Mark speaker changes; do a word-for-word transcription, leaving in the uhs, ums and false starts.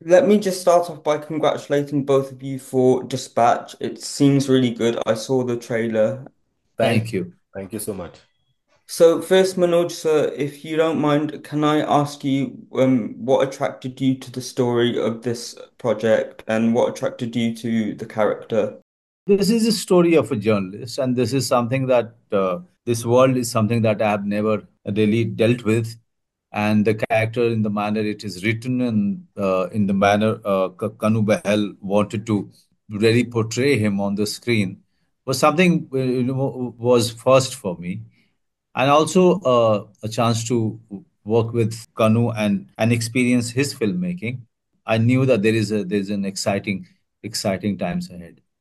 Speaker 1: Let me just start off by congratulating both of you for Dispatch. It seems really good. I saw the trailer. And
Speaker 2: Thank you.
Speaker 3: Thank you so much.
Speaker 1: so first, Manoj, sir, if you don't mind, can I ask you um, what attracted you to the story of this project and what attracted you to the character?
Speaker 2: This is a story of a journalist, and this is something that uh, this world is something that I have never really dealt with. And the character, in the manner it is written, and uh, in the manner uh, K- Kanu Behel wanted to really portray him on the screen, was something uh, you know, was first for me. And also uh, a chance to work with Kanu and and experience his filmmaking. I knew that there is a there's an exciting exciting times ahead.